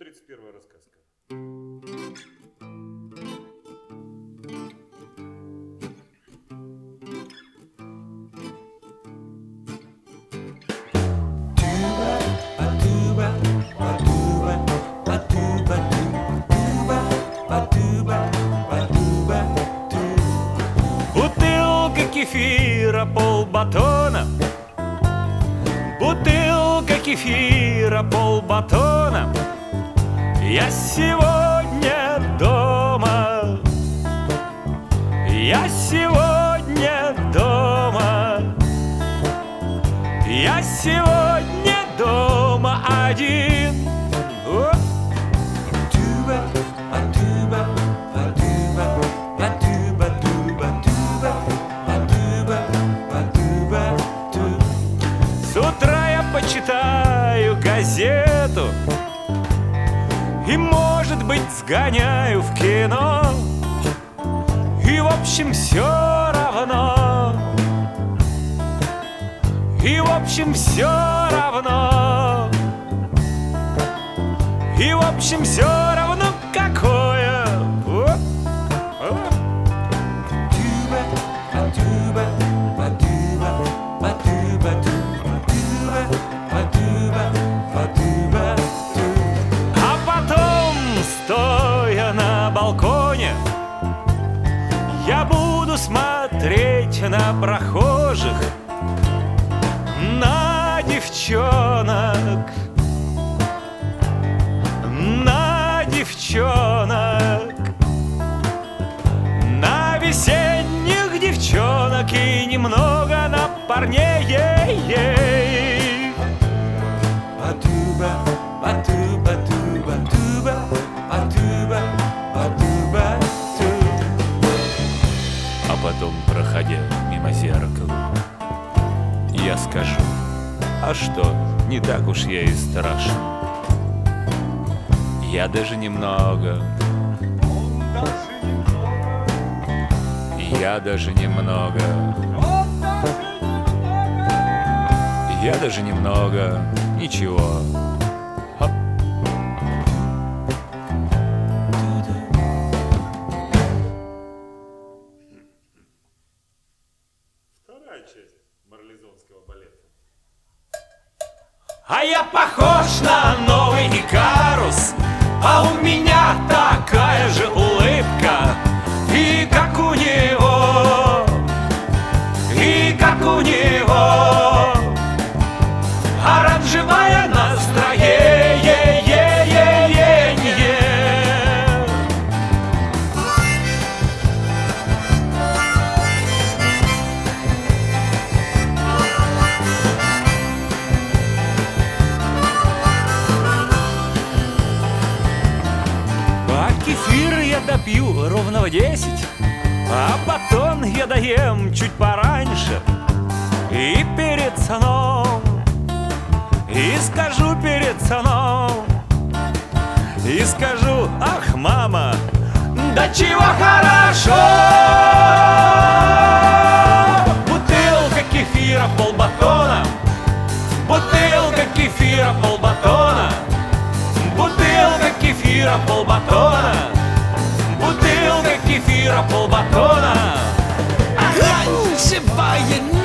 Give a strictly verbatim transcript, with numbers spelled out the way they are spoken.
тридцать первая рассказка. Бутылка кефира, полбатона. Бутылка кефира, полбатона. Я сегодня дома. Я сегодня дома. Я сегодня дома один. О! С утра я почитаю газету и, может быть, сгоняю в кино. И, в общем, все равно. И, в общем, все равно. И, в общем, все равно какое. О, о. А потом, стоя на балконе, я буду смотреть на прохожих, на девчонок, на девчонок, на весенних девчонок и немного на парней. А потом, проходя мимо зеркала, я скажу: а что, не так уж я и страшен. Я даже немного, я даже немного, я даже немного, ничего. Хоп. Вторая часть марлезонского балета. А я похож на новый Икарус, а у меня такая же улыбка, и как у него, и как у него, оранжевое настроение. Кефир я допью ровно в десять, а батон я доем чуть пораньше. И перед сном, и скажу перед сном, и скажу: ах, мама, да чего хорошо! Бутылка кефира, полбатона. Бутылка кефира, полбатона. Бутылка кефира, полбатона. Бутылка кефира, полбатона. Оранжевое